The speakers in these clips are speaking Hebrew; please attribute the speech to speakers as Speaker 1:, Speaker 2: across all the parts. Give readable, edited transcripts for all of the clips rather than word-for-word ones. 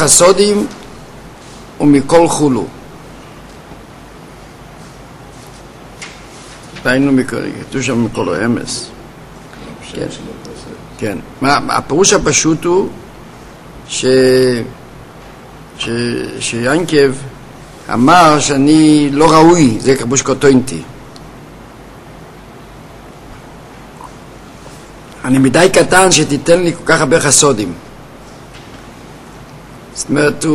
Speaker 1: החסודים ומכל חולו. ראינו כתוב שם מכל האמס. כן. כן. הפירוש הפשוט הוא שיינקב אמר שאני לא ראוי, זה כבוש קוטוינטי. אני מדי קטן שתיתן לי כל כך הרבה חסודים. זאת אומרת,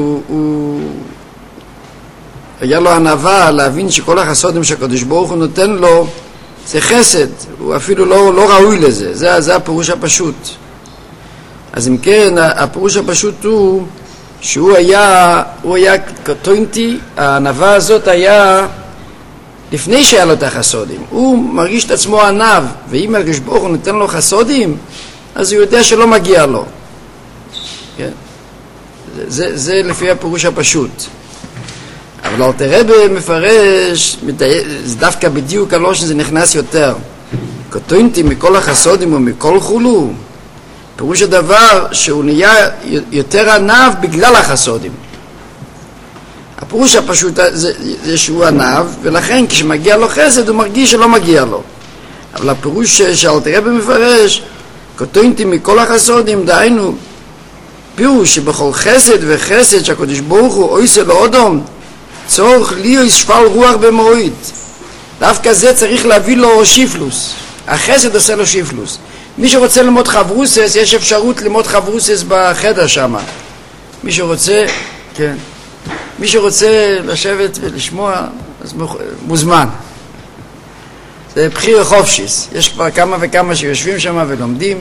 Speaker 1: היה לו ענווה להבין שכל החסודים שהקדוש ברוך הוא נותן לו זה חסד, הוא אפילו לא ראוי לזה, זה הפירוש הפשוט. אז אם כן, הפירוש הפשוט הוא שהוא היה קטונתי, הענווה הזאת היה לפני שהיה לו את החסודים. הוא מרגיש את עצמו ענב, ואם הקדוש ברוך הוא נותן לו חסודים, אז הוא יודע שלא מגיע לו. כן? זה לפי הפירוש הפשוט. אבל אלתר רבי מפרש, זה דווקא בדיוק הלושן זה נכנס יותר. קטונתי מכל החסודים ומכל חולו. פירוש הדבר שהוא נהיה יותר ענב בגלל החסודים. הפירוש הפשוט זה שהוא ענב, ולכן כשמגיע לו חסד הוא מרגיש שלא מגיע לו. אבל הפירוש שאלתר רבי מפרש, קטונתי מכל החסודים, דהיינו, פירוש שבכל חסד וחסד שהקדוש ברוך הוא עושה לו אדום, צורך להיות שפל רוח במועד. דווקא זה צריך להביא לו שיפלוס. החסד עושה לו שיפלוס. מי שרוצה ללמוד חברוסס, יש אפשרות ללמוד חברוסס בחדר שם. מי שרוצה, כן. מי שרוצה לשבת ולשמוע, אז מוזמן. זה בחיר חופשיס. יש כבר כמה וכמה שיושבים שם ולומדים.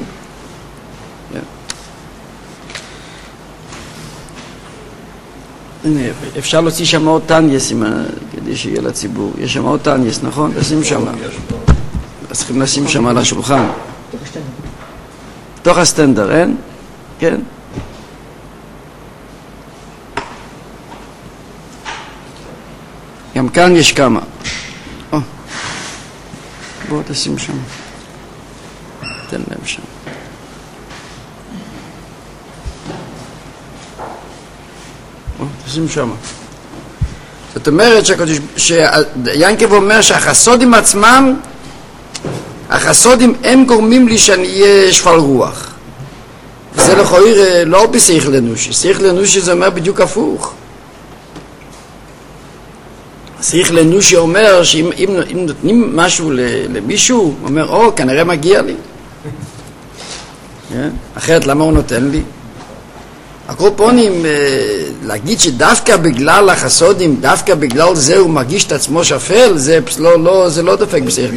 Speaker 1: אפשר להוציא שם עוד טניאס כדי שיהיה לציבור. יש שם עוד טניאס, נכון? לשים שם. אז צריכים לשים שם על השולחן. תוך הסטנדר, אין? כן. גם כאן יש כמה. בואו תשים שם. תן להם שם. תשים שם. זאת אומרת שיינקב אומר שהחסודים עצמם, החסודים הם גורמים לי שאני אהיה שפל רוח. וזה לכאורה לא בשכל אנושי. שכל אנושי זה אומר בדיוק הפוך. שכל אנושי אומר שאם נותנים משהו למישהו, הוא אומר, כנראה מגיע לי. אחרת למה הוא נותן לי? הקורפונים, להגיד שדווקא בגלל החסודים, דווקא בגלל זה הוא מרגיש את עצמו שפל, זה לא דופק בשכל.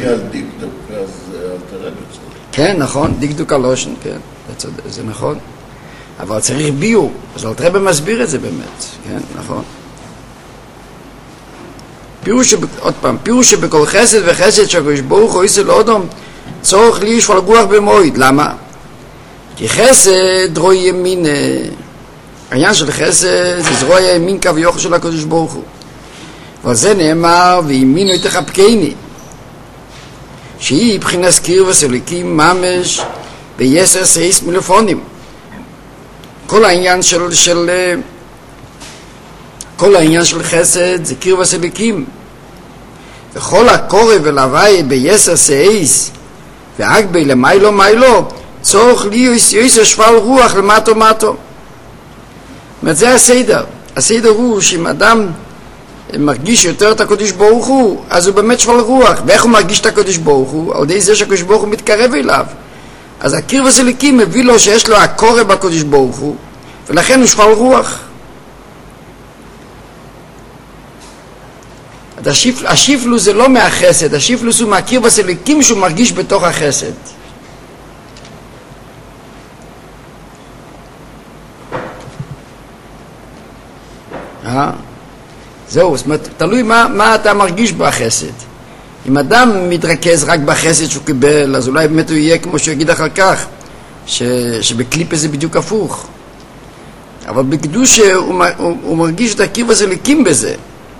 Speaker 1: כן, נכון, דקדוק הלושן, כן, זה נכון. אבל צריך ביור, אז אלתר רבי מסביר את זה באמת, כן, נכון. עוד פעם, פירוש שבכל חסד וחסד שהקדוש ברוך הוא עושה לאדם, צורך לי שפל רוח במועד. למה? כי חסד רואי ימין, העניין של חסד זה זרוע ימין קו יוכל של הקדוש ברוך הוא. ועל זה נאמר, וימינו תחבקני, שהיא בחינת קירבס אלוקים ממש ביסר סייס מלפונים. כל העניין של חסד זה קירבס אלוקים. וכל הקורא ולוואי ביסר סייס ואגבי למיילו מיילו צורך להיות יסר שפל רוח למטו מטו. זה הסדר. הסדר הוא שאם אדם מרגיש יותר את הקדוש ברוך הוא, אז הוא באמת שפל רוח. ואיך הוא מרגיש את הקדוש ברוך הוא? על ידי זה שהקדוש ברוך הוא מתקרב אליו. אז הקרבס אלוקים מביא לו שיש לו הקורא בקדוש ברוך הוא, ולכן הוא שפל רוח. השיפלוס זה לא מהחסד, השיפלוס הוא מהקרבס אלוקים שהוא מרגיש בתוך החסד. זהו, זאת אומרת, תלוי מה אתה מרגיש בחסד. אם אדם מתרכז רק בחסד שהוא קיבל, אז אולי באמת הוא יהיה כמו שהוא יגיד אחר כך, שבקליפה זה בדיוק הפוך. אבל בקדוש הוא מרגיש את הקרבס אלוקים בזה.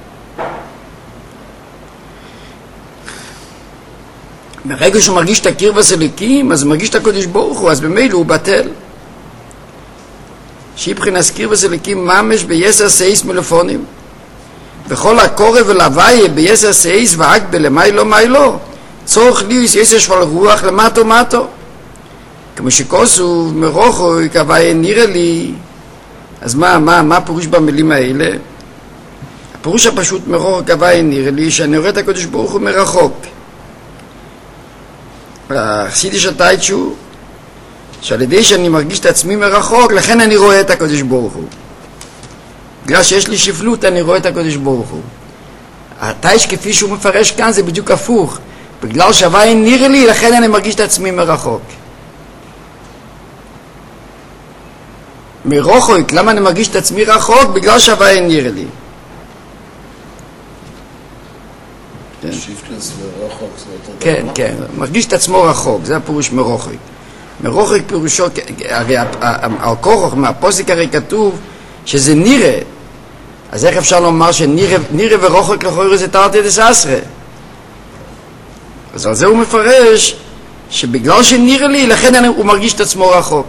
Speaker 1: ברגע שהוא מרגיש את הקרבס אלוקים, אז הוא מרגיש את הקדוש ברוך הוא, אז במילא הוא בטל. שהיא מבחינת קירבס אליקים ממש ביסר סייס מלפונים. וכל הקורב ולהוויה ביסר סייס ואק בלמיילו מיילו, צורך ליוס יסר שפל רוח למטו מטו. כמו שכוסו מרוחו כהוויה נראה לי. אז מה פירוש במילים האלה? הפירוש הפשוט מרוחו כהוויה נראה לי שאני רואה את הקדוש ברוך הוא מרחוק. החסידיש הטייטשו, שעל ידי שאני מרגיש את עצמי מרחוק, לכן אני רואה את הקדוש ברוך הוא. בגלל שיש לי שפלות אני רואה את הקדוש ברוך הוא. הטייטש כפי שהוא מפרש כאן זה בדיוק הפוך. בגלל שהוויה נראה לי, לכן אני מרגיש את עצמי מרחוק. מרוחוק, למה אני מרגיש את עצמי רחוק? בגלל שהוויה נראה לי. כן, כן, מרגיש את עצמו רחוק, זה הפירוש מרוחק. מרוחק פירושו, הרי הקורח מהפוסק הרי כתוב שזה נראה. אז איך אפשר לומר שנראה ורוחק לכאורה זה תרתי דסעשרה? אז על זה הוא מפרש שבגלל שנראה לי, לכן הוא מרגיש את עצמו רחוק.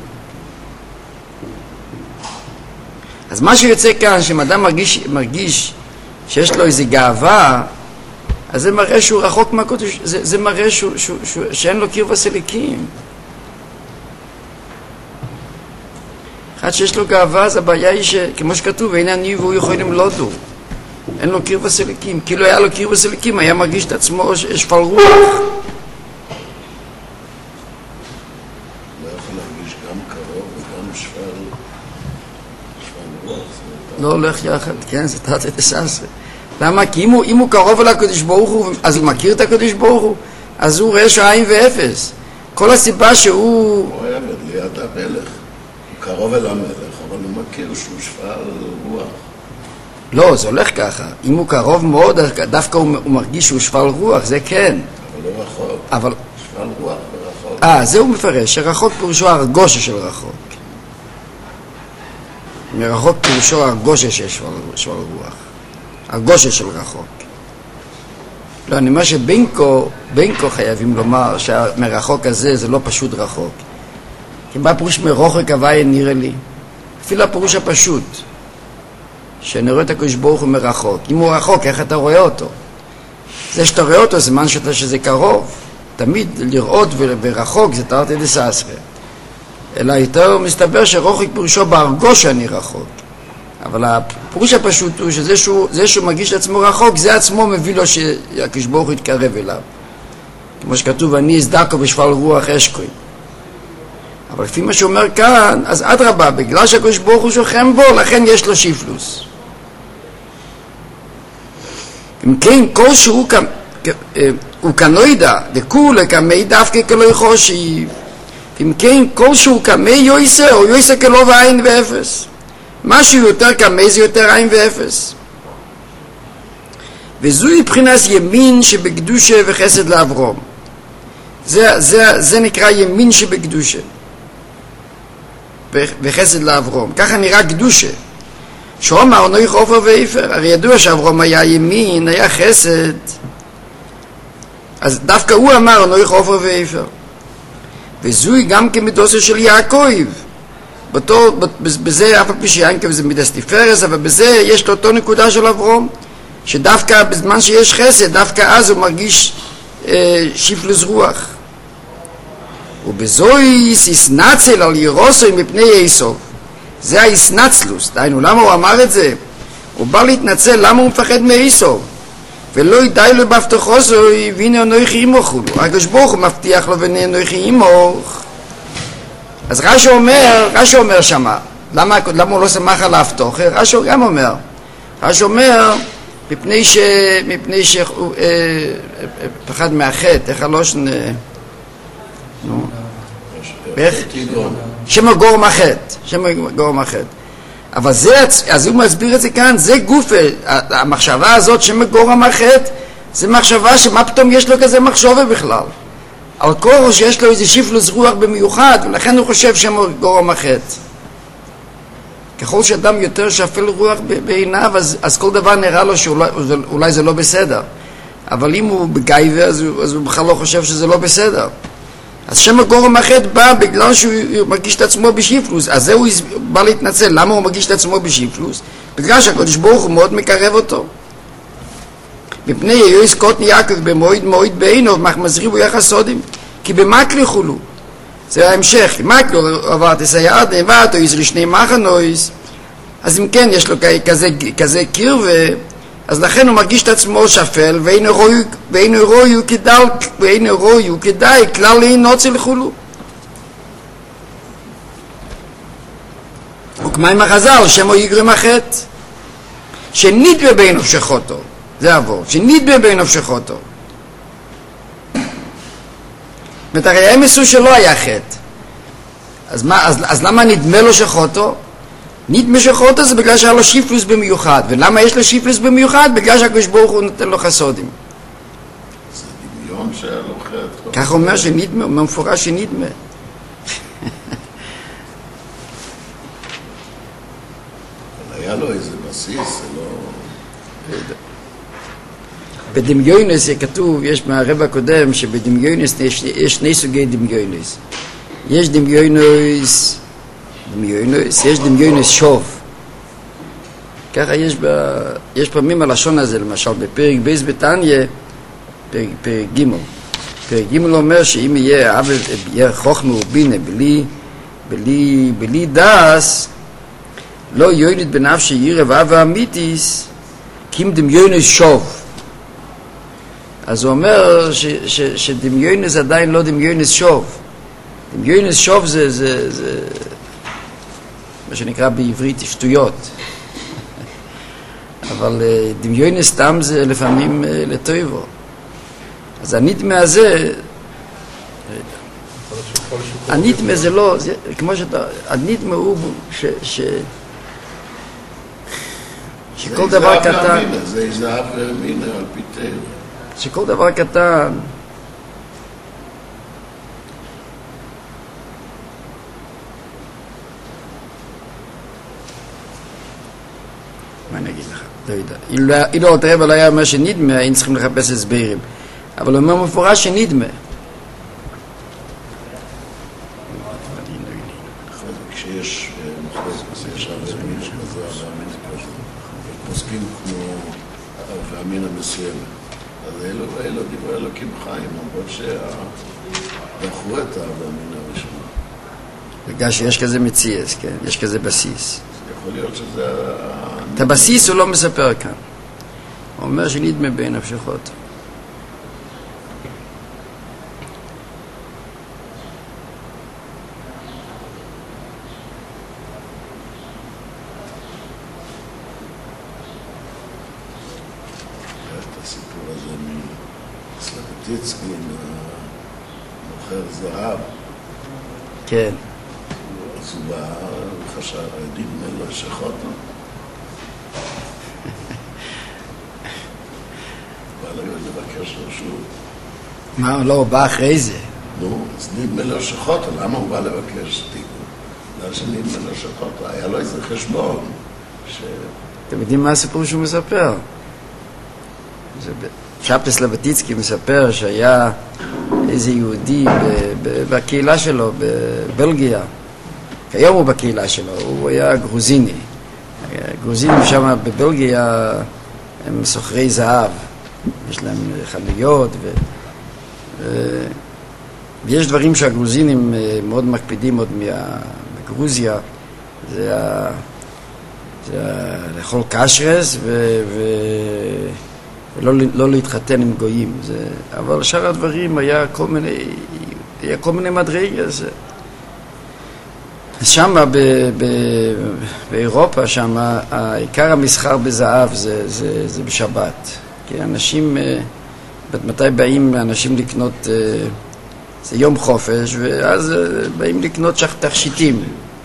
Speaker 1: אז מה שיוצא כאן, שאדם מרגיש שיש לו איזו גאווה, אז זה מראה שהוא רחוק מהקודש, זה מראה שאין לו קרבס אליקים. אחד שיש לו גאווה, אז הבעיה היא שכמו שכתוב, הנה אני והוא יכולים לא דו. אין לו קרבס אליקים. כאילו היה לו קרבס אליקים, היה מרגיש את עצמו שפל רוח.
Speaker 2: לא יכול להרגיש גם קרוב וגם שפל רוח.
Speaker 1: לא הולך יחד, כן, זה תרתי דסעשרה. למה? כי אם הוא קרוב אל הקדוש ברוך הוא, אז הוא מכיר את הקדוש ברוך הוא, אז הוא רש עין ואפס. כל הסיבה שהוא...
Speaker 2: הוא אוהב ליד המלך, הוא קרוב אל המלך, אבל הוא מכיר שהוא שפל רוח.
Speaker 1: לא, זה הולך ככה. אם הוא קרוב מאוד, דווקא הוא מרגיש שהוא שפל רוח, זה כן.
Speaker 2: אבל לא רחוק.
Speaker 1: אבל...
Speaker 2: שפל רוח ורחוק.
Speaker 1: זה הוא מפרש, שרחוק פירושו הרגושה של רחוק. מרחוק פירושו הרגושה של שפל רוח. הגושה של רחוק. לא, אני אומר שבינקו חייבים לומר שהמרחוק הזה זה לא פשוט רחוק. כי מה פירוש מרוחק הוויה נראה לי? אפילו הפירוש הפשוט, שאני רואה את הקדוש ברוך הוא מרחוק. אם הוא רחוק, איך אתה רואה אותו? זה שאתה רואה אותו, סימן שזה קרוב. תמיד לראות ורחוק זה תרתי דסעשרה. אלא יותר מסתבר שרוחק פירושו בהרגושה אני רחוק. אבל הפירוש הפשוט הוא שזה שהוא מרגיש לעצמו רחוק, זה עצמו מביא לו שהקדוש ברוך הוא יתקרב אליו. כמו שכתוב, אני אזדקו בשפל רוח אשכוי. אבל לפי מה שאומר כאן, אז אדרבה, בגלל שהקדוש ברוך הוא שוכן בו, לכן יש לו שיפלוס. אם כן, כל שהוא הוא כנוידע, דכולה כמי דווקא כלא חושי. אם כן, כל שהוא כמי יויסה, או יויסה כלא ועין ואפס. משהו יותר כמה זה יותר עין ואפס. וזוהי מבחינת ימין שבקדושה וחסד לאברום. זה נקרא ימין שבקדושה וחסד לאברום. ככה נראה קדושה. שאומר נויך עופר ואיפר. הרי ידוע שאברום היה ימין, היה חסד. אז דווקא הוא אמר נויך עופר ואיפר. וזוהי גם כמידוסו של יעקב. בזה אף פי שיינקב זה מידס תפארס, אבל בזה יש לו אותו נקודה של אברום, שדווקא בזמן שיש חסד, דווקא אז הוא מרגיש שיפלוס רוח. ובזוהי יסנצל על ירוסוי מפני יסוב. זה היסנצלוס. דיינו, למה הוא אמר את זה? הוא בא להתנצל, למה הוא מפחד מיסוב? ולא ידעי לו בהבטחוסוי, והנה אנוכי עמוך. הקדוש ברוך הוא מבטיח לו והנה אנוכי עמוך. אז רש"י אומר שמה, למה הוא לא שמח על ההבטחה? רש"י גם אומר, רש"י אומר, מפני שהוא פחד מהחטא, איך הלושן, שמגור מהחטא, אבל זה, אז הוא מסביר את זה כאן, זה גוף, המחשבה הזאת שמגור מהחטא, זה מחשבה שמה פתאום יש לו כזה מחשבה בכלל. אבל כל שיש לו איזה שיפלוס רוח במיוחד, ולכן הוא חושב שמגור מהחטא. ככל שאדם יותר שפל רוח בעיניו, אז כל דבר נראה לו שאולי זה לא בסדר. אבל אם הוא בגייבה, אז הוא בכלל לא חושב שזה לא בסדר. אז שם הגורם החטא בא בגלל שהוא מרגיש את עצמו בשיפלוס, אז זה הוא בא להתנצל. למה הוא מרגיש את עצמו בשיפלוס? בגלל שהקדוש ברוך הוא מאוד מקרב אותו. מפני יויס קוטני יעקב במועד מועד בעינו, מחמזרי בו יחסודים, כי במקלי חולו. זה ההמשך, מקלי עבר תסייע נאבד, או יזרי שני מחנויס, אז אם כן יש לו כזה קרבה, אז לכן הוא מרגיש את עצמו שפל, ואינו רואיו כדאי כלל להינוצי לחולו. וכמה עם החז"ל, שמו יגרם החטא, שנדמה בין נפשכותו, זה עבור, שנדמה בין נפשכותו. זאת אומרת, הם עשו שלא היה חטא. אז למה נדמה לו שחוטו? נדמה שחוטו זה בגלל שהיה לו שיפלוס במיוחד. ולמה יש לו שיפלוס במיוחד? בגלל שהקדוש ברוך הוא נותן לו חסודים.
Speaker 2: זה דמיון שהיה לו חטא.
Speaker 1: כך הוא אומר שנדמה, הוא מפורש שנדמה.
Speaker 2: אבל היה לו איזה בסיס, זה לא...
Speaker 1: בדמיונס כתוב, יש מהרב הקודם, שבדמיונס יש שני סוגי דמיונס. יש דמיונס, יש דמיונס שוב. ככה יש פעמים הלשון הזה, למשל בפרק בייס בתניא, פרק ג'. פרק ג' אומר שאם יהיה חוכמה ובינה בלי דס, לא יוינית בנפשי ירא ואהבה אמיתיס, כי אם דמיונס שוב. אז הוא אומר שדמיונס עדיין לא דמיונס שוב. דמיונס שוב זה מה שנקרא בעברית שטויות. אבל דמיונס סתם זה לפעמים לטויבו. אז הנדמה הזה, הנדמה זה לא, כמו שאתה, הנדמה הוא שכל דבר קטן,
Speaker 2: זה זהב ואמין על פיתר.
Speaker 1: שכל דבר קטן מה אני אגיד לך? לא יודע. אילו עוד רב לא היה אומר שנדמה, היינו צריכים לחפש הסברים. אבל הוא אומר מפורש שנדמה.
Speaker 2: כשיש מחלוקת, יש אברמין כזה, אברמין כזה, פוסקים כמו אברמין המסוימת. אז אלו דברי אלוקים חיים, למרות שדחו את האברמין הראשונה.
Speaker 1: בגלל שיש כזה מציאס, כן? יש כזה בסיס.
Speaker 2: יכול להיות שזה...
Speaker 1: את הבסיס הוא לא מספר כאן. הוא אומר שנדמה בין נפשכות.
Speaker 2: הסיפור הזה מסלבטיצקי, מוכר זהב.
Speaker 1: כן.
Speaker 2: אז הוא בא וחשב, נדמה לו שחוטו. בא לבקש לו שוב.
Speaker 1: מה, לא, הוא בא אחרי זה.
Speaker 2: נו, אז נדמה לו שחוטו. למה הוא בא לבקש תיקון? בגלל שנדמה לו שחוטו. היה לו איזה חשבון.
Speaker 1: אתם יודעים מה הסיפור שהוא מספר? שבתא סלבטיצקי מספר שהיה איזה יהודי בקהילה שלו בבלגיה. כיום הוא בקהילה שלו, הוא היה גרוזיני. גרוזינים שם בבלגיה הם סוחרי זהב. יש להם חנויות ויש דברים שהגרוזינים מאוד מקפידים עוד בגרוזיה. זה לאכול קשרס ולא להתחתן עם גויים. אבל שאר הדברים היה כל מיני מדרגות. שם באירופה, שם העיקר המסחר בזהב זה בשבת. כי אנשים, מתי באים אנשים לקנות, זה יום חופש, ואז באים לקנות תכשיטים.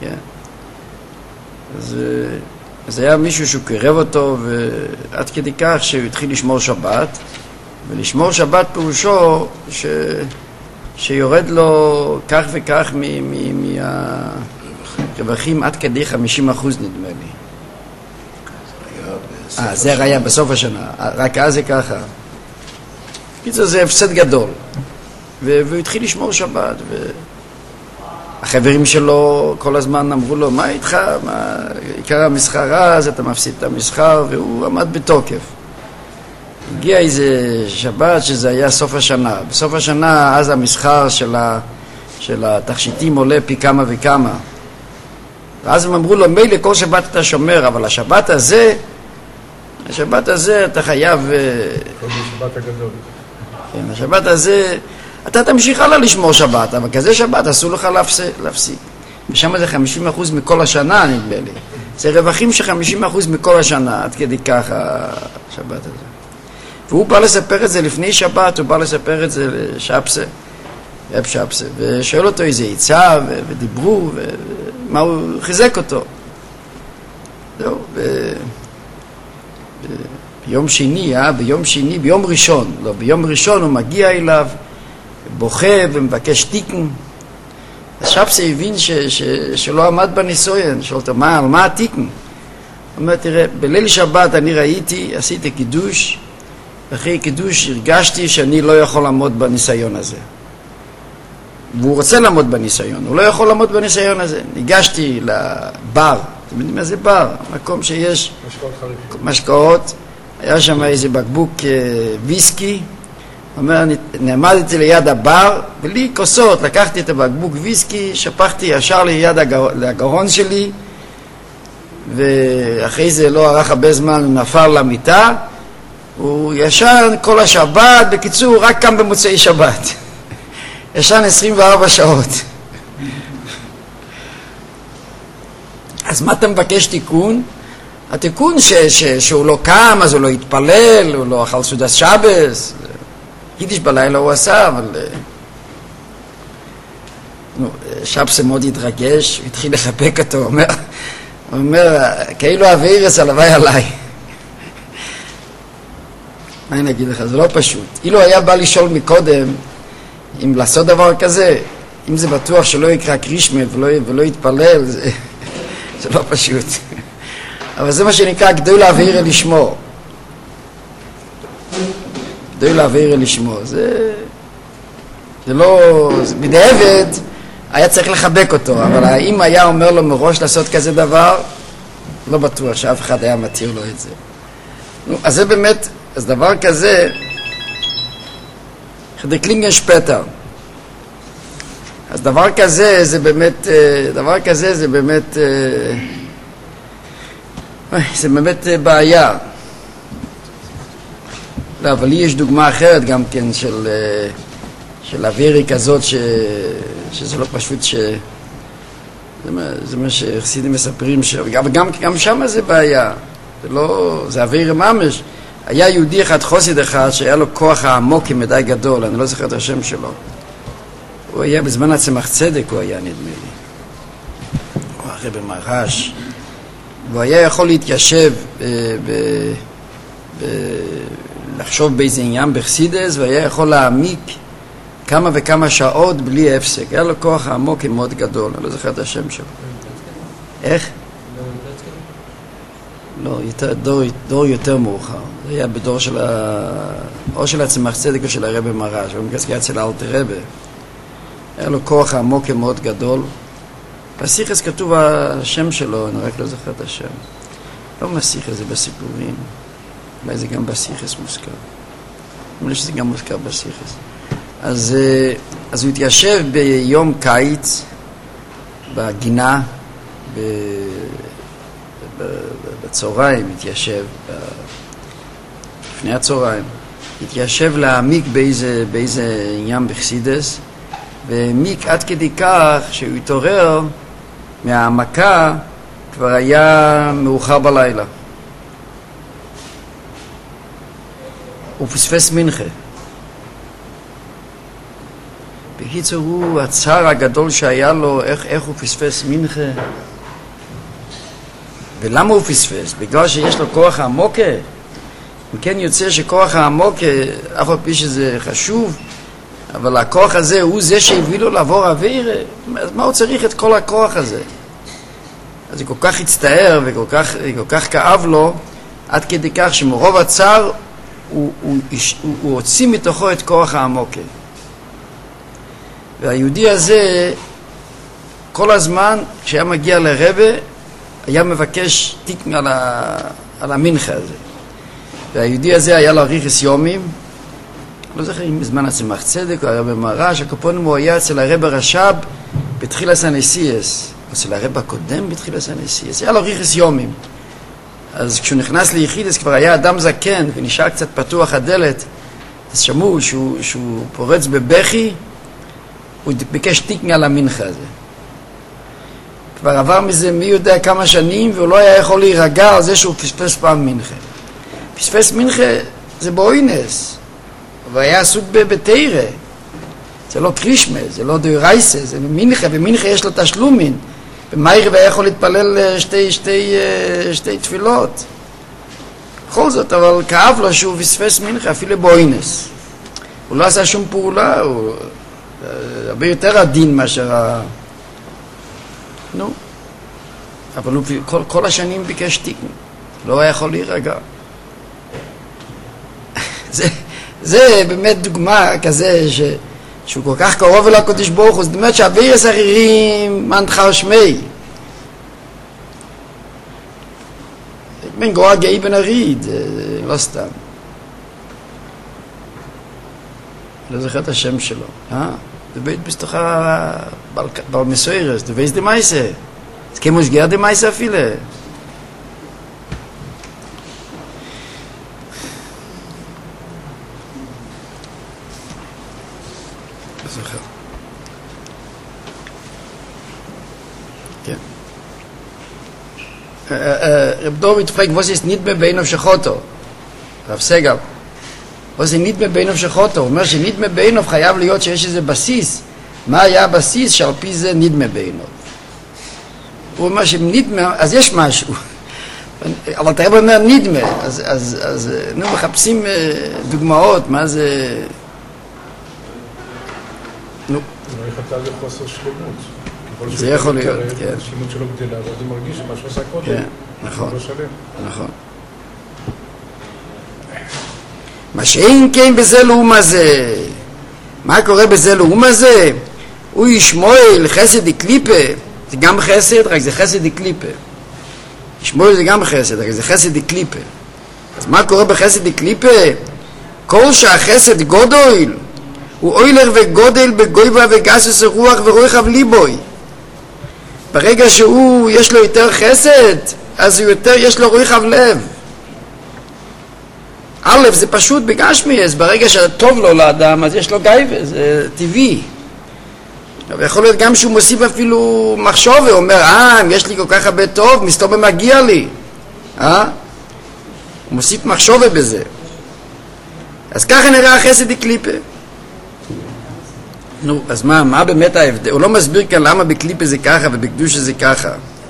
Speaker 1: אז היה מישהו שהוא קרב אותו, ועד כדי כך שהוא התחיל לשמור שבת, ולשמור שבת פירושו שיורד לו כך וכך מהרווחים עד כדי 50% נדמה לי. זה היה בסוף השנה, רק אז זה ככה. קיצור זה הפסד גדול. והוא התחיל לשמור שבת, והחברים שלו כל הזמן אמרו לו, מה איתך? עיקר המסחר אז, אתה מפסיד את המסחר, והוא עמד בתוקף. הגיע איזה שבת שזה היה סוף השנה. בסוף השנה אז המסחר של התכשיטים עולה פי כמה וכמה. ואז הם אמרו לו, מילא כל שבת אתה שומר, אבל השבת הזה אתה חייב...
Speaker 3: כל השבת הגדול.
Speaker 1: כן, השבת הזה, אתה תמשיך הלאה לשמור שבת, אבל כזה שבת אסור לך להפסיק. ושם זה 50% מכל השנה, נדמה לי. זה רווחים של 50% מכל השנה, עד כדי כך השבת הזה. והוא בא לספר את זה לפני שבת, הוא בא לספר את זה לשפסה, רב שפסה, ושואל אותו איזה עיצה, ודיברו, ומה הוא חיזק אותו. זהו, ביום ראשון הוא מגיע אליו, בוכה ומבקש תיקן. השפסה הבין שלא עמד בניסויין, שואל אותו, מה התיקן? הוא אומר, תראה, בליל שבת אני ראיתי, עשיתי קידוש, אחרי קידוש הרגשתי שאני לא יכול לעמוד בניסיון הזה. והוא רוצה לעמוד בניסיון, הוא לא יכול לעמוד בניסיון הזה. ניגשתי לבר, אתם יודעים מה זה בר? מקום שיש משקאות, היה שם איזה בקבוק ויסקי, הוא אומר, נעמדתי ליד הבר, ולי כוסות, לקחתי את הבקבוק ויסקי, שפכתי ישר ליד הגרון שלי, ואחרי זה לא ערך הרבה זמן, הוא נפל למיטה, הוא ישן כל השבת, בקיצור, רק קם במוצאי שבת. ישן 24 שעות. אז מה אתה מבקש תיקון? התיקון שהוא לא קם, אז הוא לא התפלל, הוא לא אכל סעודת שבס. יידיש בלילה הוא עשה, אבל... שבס מאוד התרגש, הוא התחיל לחבק אותו, הוא אומר, כאילו הווירס הלוואי עליי. מה אני אגיד לך, זה לא פשוט. אילו היה בא לשאול מקודם, אם לעשות דבר כזה, אם זה בטוח שלא יקרא קרישמל ולא יתפלל, זה לא פשוט. אבל זה מה שנקרא גדול להעביר לשמו. גדול להעביר לשמו. זה לא... בדיעבד היה צריך לחבק אותו, אבל אם היה אומר לו מראש לעשות כזה דבר, לא בטוח שאף אחד היה מתיר לו את זה. אז זה באמת, אז דבר כזה, חדי קלינגן שפטר. אז דבר כזה זה באמת, זה באמת בעיה. לא, אבל לי יש דוגמה אחרת גם כן של אווירי כזאת שזה לא פשוט זה מה שחסידים מספרים גם שם זה בעיה. זה אווירי ממש. היה יהודי אחד, חסיד אחד, שהיה לו כוח העמוק מדי גדול, אני לא זוכר את השם שלו. הוא היה בזמן הצמח צדק, הוא היה נדמה לי. הוא אחרי במרש. והוא היה יכול להתיישב לחשוב באיזה עניין בחסידס, והיה יכול להעמיק כמה וכמה שעות בלי הפסק. היה לו כוח העמוק מאוד גדול, אני לא זוכר את השם שלו. איך? לא, דור יותר מאוחר. זה היה בדור של או של הצמח צדק או של הרבי מרש, הוא מקסקי אצל אלתר רבי. היה לו כוח עמוק מאוד גדול. בסיכס כתוב השם שלו, אני רק לא זוכר את השם. לא בסיכס, זה בסיפורים. אולי זה גם בסיכס מוזכר. אני חושב שזה גם מוזכר בסיכס. אז הוא התיישב ביום קיץ, בגינה, בצהריים התיישב, לפני הצהריים, התיישב להעמיק באיזה עניין בחסידס, והעמיק עד כדי כך שהוא התעורר מהעמקה, כבר היה מאוחר בלילה. הוא פספס מנחה. בקיצור, הוא הצער הגדול שהיה לו, איך הוא פספס מנחה. ולמה הוא פספס? בגלל שיש לו כוח העמוק. אם כן יוצא שכוח העמוק, אף על פי שזה חשוב, אבל הכוח הזה הוא זה שהביא לו לעבור אוויר. אז מה הוא צריך את כל הכוח הזה? אז הוא כל כך הצטער וכל כך כאב לו, עד כדי כך שמרוב הצער הוא הוציא מתוכו את כוח העמוק. והיהודי הזה, כל הזמן, כשהיה מגיע לרבה, היה מבקש תיק על המנחה הזה. והיהודי הזה היה לו אריכות יומים, לא זוכר אם בזמן הצמח צדק, הוא היה במרש, הקופונים הוא היה אצל הרב רש"ב בתחילת הנסיעס, אצל הרב הקודם בתחילת הנסיעס, היה לו אריכות יומים. אז כשהוא נכנס ליחידס כבר היה אדם זקן ונשאר קצת פתוח הדלת, אז שמעו שהוא פורץ בבכי, הוא ביקש תיק על המנחה הזה. כבר עבר מזה מי יודע כמה שנים, והוא לא היה יכול להירגע על זה שהוא פספס פעם מנחה. פספס מנחה זה באוינס, אבל היה עסוק בתירה. זה לא קרישמה, זה לא דוירייסה, זה מנחה, ומנחה יש לו תשלומין. במאיר היה יכול להתפלל שתי תפילות. בכל זאת, אבל כאב לו שהוא פספס מנחה, אפילו באוינס. הוא לא עשה שום פעולה, הוא הרבה יותר עדין מאשר נו, אבל הוא כל השנים ביקש תיקון, לא היה יכול להירגע. זה באמת דוגמה כזה שהוא כל כך קרוב אל הקדוש ברוך הוא, זאת אומרת שהווירס אחרים מנתחר שמי. בן גורל גאי בן הריד, לא סתם. לא זוכר את השם שלו, du bist doch bald Messias, du weißt die Meise. Es kann uns gerne die Meise viele. Reb David fragt, was ist nicht mehr bei Einov Shechoto? Rav Segal. was זה נית מבינוב שחוטו, הוא אומר שנית מבינוב חייב להיות שיש איזה בסיס. מה היה הבסיס שעל פי זה נית מבינוב? הוא אומר שנית, אז יש משהו. אבל אתה אומר נדמה, אז נו מחפשים דוגמאות, מה זה... נו.
Speaker 3: זה יחתה לחוסר שלמות.
Speaker 1: זה יכול להיות, כן.
Speaker 3: השלמות שלו גדלה, ואז הוא מרגיש שמה שעושה קודם,
Speaker 1: כן, נכון,
Speaker 3: הוא לא שלם.
Speaker 1: נכון. מה שאין כן בזה לאום הזה. מה קורה בזה לאום הזה? הוא ישמואל חסד דקליפה, זה גם חסד, רק זה חסד דקליפה. ישמואל זה גם חסד, רק זה חסד דקליפה. אז מה קורה בחסד דקליפה? כל שהחסד גודל, הוא אוילר וגודל בגויבה וגסס רוח ורוחב ליבוי. ברגע שהוא יש לו יותר חסד, אז הוא יותר יש לו רוחב לב. א' זה פשוט בגשמיאס, ברגע שטוב לו לאדם, אז יש לו גייבה, זה טבעי. אבל יכול להיות גם שהוא מוסיף אפילו מחשוב, ואומר, אם יש לי כל כך הרבה טוב, מסתובב מגיע לי. הוא מוסיף מחשוב בזה. אז ככה נראה החסד דקליפה. נו, אז מה באמת ההבדל? הוא לא מסביר כאן למה בקליפה זה ככה ובקדושה זה ככה.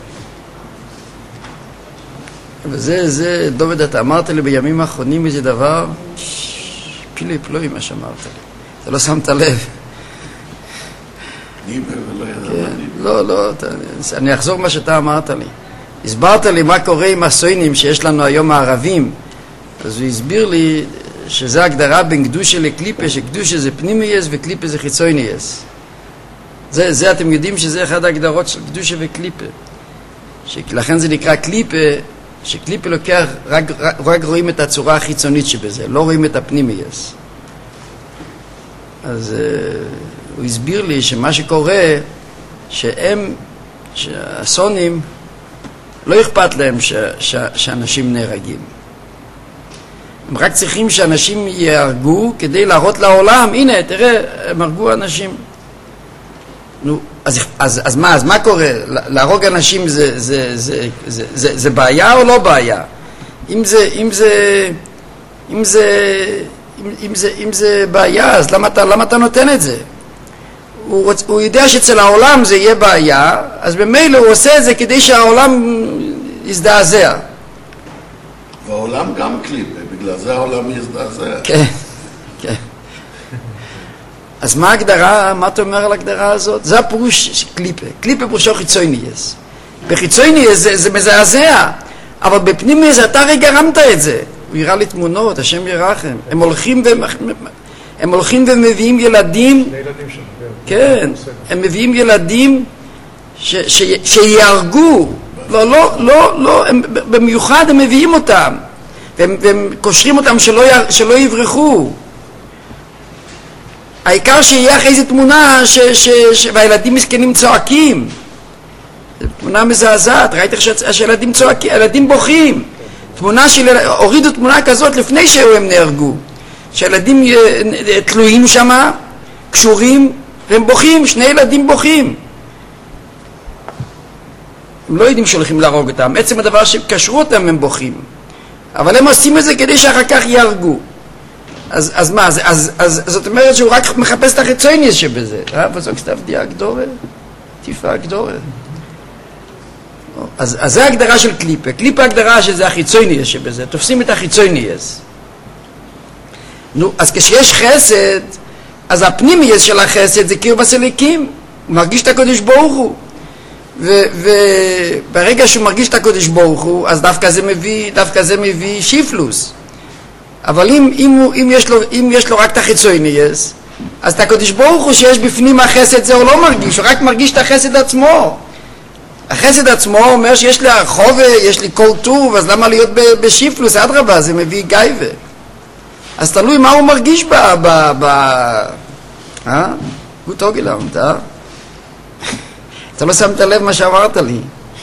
Speaker 1: וזה, דוד, אתה אמרת לי בימים האחרונים איזה דבר, פילי פלוי מה שאמרת לי. אתה לא שמת לב. לא, אני אחזור מה שאתה אמרת לי. הסברת לי מה קורה עם הסוינים שיש לנו היום הערבים. אז הוא הסביר לי שזה הגדרה בין קדושה לקליפה, שקדושה זה פנימייס וקליפה זה חיצונייס. זה אתם יודעים שזה אחד ההגדרות של קדושה וקליפה. לכן זה נקרא קליפה, שקליפה לוקח, רק רואים את הצורה החיצונית שבזה, לא רואים את הפנימייס. אז הוא הסביר לי שמה שקורה, שהסונים, לא אכפת להם שאנשים נהרגים. הם רק צריכים שאנשים יהרגו כדי להראות לעולם, הנה, תראה, הם הרגו אנשים. נו, אז מה קורה? להרוג אנשים זה בעיה או לא בעיה? אם זה בעיה, אז למה אתה נותן את זה? הוא יודע שאצל העולם זה יהיה בעיה, אז במילא הוא עושה את זה כדי שהעולם יזדעזע.
Speaker 2: והעולם גם קליפה, בגלל זה העולם יזדעזע.
Speaker 1: כן, כן. אז מה ההגדרה, מה אתה אומר על ההגדרה הזאת? זה הפירוש קליפה. קליפה פירושו חיצונייס. בחיצונייס זה מזעזע, אבל בפנימייס אתה הרי גרמת את זה. הוא יראה לי תמונות, השם ירחם. הם הולכים ומביאים ילדים.
Speaker 3: לילדים שלנו.
Speaker 1: כן, הם מביאים ילדים שיהרגו, לא, במיוחד הם מביאים אותם, והם קושרים אותם שלא יברחו. העיקר שיהיה אחרי איזו תמונה והילדים מסכנים צועקים. תמונה מזעזעת, ראית איך שהילדים צועקים, הילדים בוכים. הורידו תמונה כזאת לפני שהם נהרגו. שהילדים תלויים שם, קשורים, והם בוכים, שני ילדים בוכים. הם לא יודעים שהולכים להרוג אותם, עצם הדבר שקשרו אותם הם בוכים. אבל הם עושים את זה כדי שאחר כך יהרגו. אז מה, אז זאת אומרת שהוא רק מחפש את החיצוני שבזה. וזו כתב דיה גדורה, טיפה גדורה. אז זה ההגדרה של קליפה. קליפה ההגדרה שזה החיצוני שבזה, תופסים את החיצוני. נו, אז כשיש חסד, אז הפנימי של החסד זה קרבה סליקים. הוא מרגיש את הקדוש ברוך הוא. וברגע שהוא מרגיש את הקדוש ברוך הוא, אז דווקא זה מביא שיפלוס. אבל אם יש לו רק את החיצוניוס, אז את הקדוש ברוך הוא שיש בפנים החסד זה הוא לא מרגיש, הוא רק מרגיש את החסד עצמו. החסד עצמו אומר שיש לי חובה, יש לי כל טוב, אז למה להיות בשיפלוס? אדרבה, זה מביא גייבה. אז תלוי מה הוא מרגיש גוט אוגלאונד, אתה לא שמת לב מה שאמרת לי.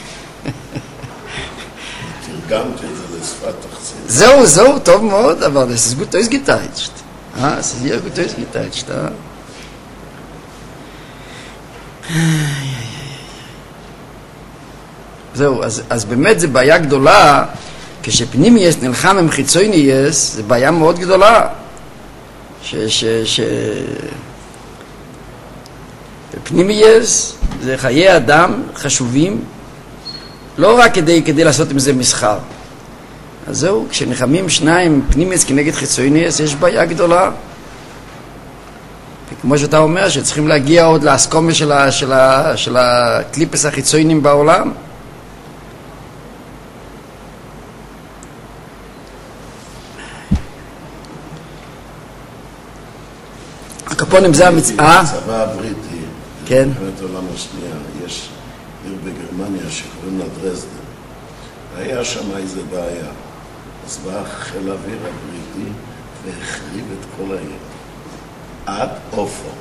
Speaker 2: תרגמתי את זה לשפת תחצית.
Speaker 1: זהו, טוב מאוד, אבל זה gut ausgetauscht. זה sehr gut ausgetauscht. זהו, אז באמת זה בעיה גדולה, כשפנימייס נלחם עם חיצונייס, זה בעיה מאוד גדולה. פנימייס זה חיי אדם חשובים, לא רק כדי לעשות עם זה מסחר. אז זהו, כשנחמים שניים פנימייס כנגד חיצונייס, יש בעיה גדולה. וכמו שאתה אומר, שצריכים להגיע עוד לאסקומה של הקליפס החיצוניים בעולם. הקפונים זה המצאה.
Speaker 2: הצבא הבריטי,
Speaker 1: כן.
Speaker 2: במלחמת העולם השנייה, יש עיר בגרמניה שקוראים לה דרזדן. היה שם איזה בעיה. אז בא חיל האוויר הבריטי והחריב את כל העיר. עד אופו.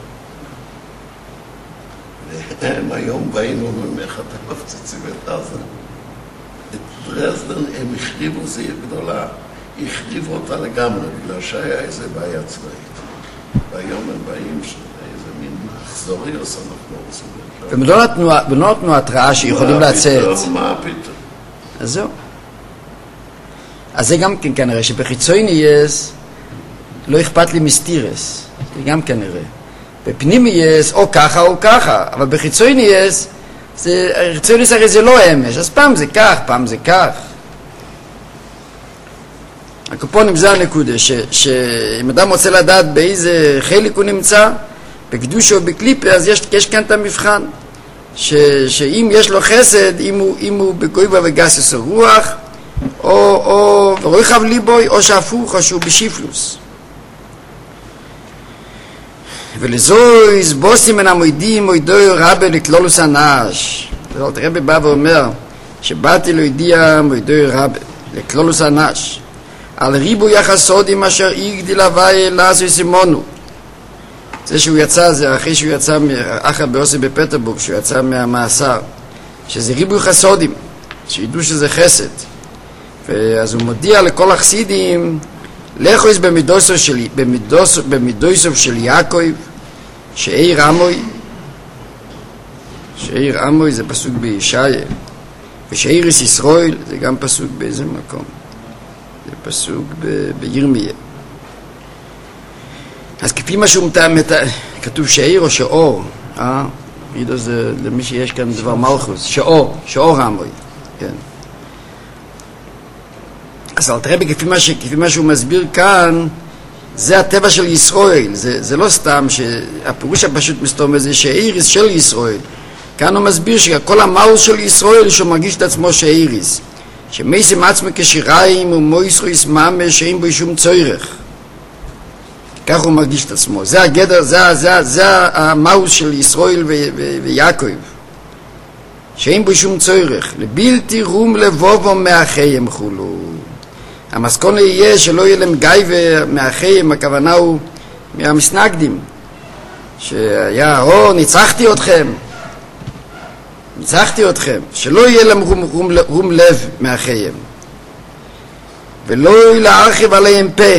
Speaker 2: והם היום באים ואומרים איך אתם מפציצים את עזה. את דרזדן הם החריבו, זו עיר גדולה. החריבו אותה לגמרי, בגלל שהיה איזה בעיה צבאית. והיום הם באים איזה מין אכזוריוס אנחנו עושים.
Speaker 1: ולא נתנו התראה שיכולים לצאת.
Speaker 2: מה פתאום?
Speaker 1: אז זהו. אז זה גם כן כנראה שבחיצוניוס לא אכפת לי מסתירס. זה גם כנראה. בפנימיוס או ככה או ככה. אבל בחיצוניוס, חיצוניוס הרי זה לא אמש. אז פעם זה כך, פעם זה כך. הקופונים זה הנקודה, שאם אדם רוצה לדעת באיזה חלק הוא נמצא, בקדושה או בקליפה, אז יש כאן את המבחן. שאם יש לו חסד, אם הוא בגויבה וגסס או רוח, או ורוחב ליבוי, או שהפוך, או שהוא בשיפלוס. ולזויז בוסים מן המוידים, מוידוי רבי לכלולוס הנש. הרבי בא ואומר, שבאתי לו ידיע מוידוי רבי לכלולוס הנש. על ריבוי החסודים אשר יגדיל הווי לעשו סימונו. זה שהוא יצא, זה אחרי שהוא יצא אחר באוסי בפטרבורג, שהוא יצא מהמאסר, שזה ריבוי חסודים, שידעו שזה חסד. ואז הוא מודיע לכל החסידים, לכו יש במידויסוב של יעקב, שאיר עמוי, שאיר עמוי זה פסוק בישעיה, ושאיריס ישראל זה גם פסוק באיזה מקום. זה פסוק בירמיה. אז כפי מה שהוא כתוב שאיר או שאור, ידעו זה למי שיש כאן דבר מלכוס, שאור המוי, כן. אז אל תראה כפי מה שהוא מסביר כאן, זה הטבע של ישראל, זה לא סתם שהפירוש הפשוט מסתום זה שאיריס של ישראל. כאן הוא מסביר שכל המלכוס של ישראל שהוא מרגיש את עצמו שאיריס. שמייסם עצמי כשיריים ומויסרו יסממה שאין בו שום צורך. כך הוא מרגיש את עצמו. זה הגדר, זה המאוס של ישראל ויעקב. שאין בו שום צורך. לבלתי רום לבובו מאחייהם חולו. המסקונה יהיה שלא יהיה להם גיא ומאחייהם, הכוונה הוא מהמסנגדים. שהיה, ניצחתי אתכם. שלא יהיה להם רום לב מאחייהם. ולא יהיה להרחיב עליהם פה.